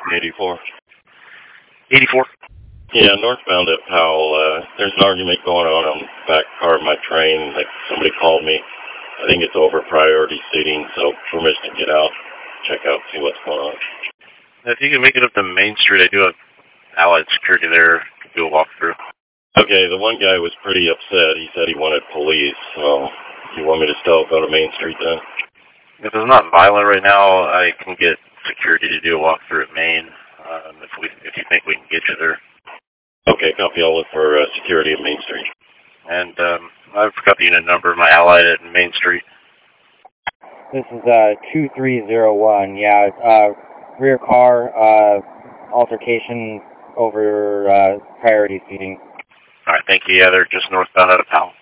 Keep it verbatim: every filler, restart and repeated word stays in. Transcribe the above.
eighty-four. eighty-four? Yeah, northbound at Powell. Uh, there's an argument going on on the back car of my train. Like somebody called me. I think it's over priority seating, so permission to get out, check out, see what's going on. If you can make it up to Main Street, I do have Allied security there to do a walkthrough. Okay, the one guy was pretty upset. He said he wanted police, so you want me to still go to Main Street then? If it's not violent right now, I can get security to do a walkthrough at Main, um, if we if you think we can get you there. Okay, copy. I'll look for uh, security at Main Street. And um, I've got the unit number of my Allied at Main Street. This is uh, two three zero one. Yeah, uh, rear car, uh, altercation over uh, priority seating. All right, thank you. Yeah, they're just northbound out of Powell.